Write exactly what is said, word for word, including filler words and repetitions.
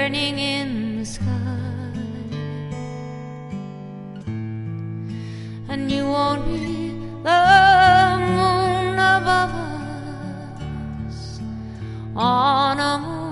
burning in the sky, and you won't be the moon above us on a moon